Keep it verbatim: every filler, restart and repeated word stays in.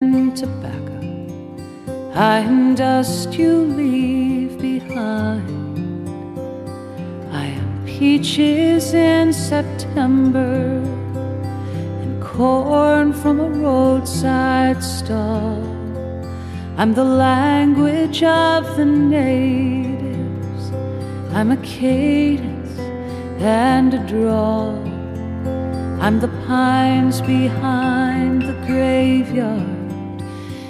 tobacco, I am dust you leave behind. I am peaches in September and corn from a roadside stall. I'm the language of the natives, I'm a cadence and a drawl. I'm the pines behind the graveyard,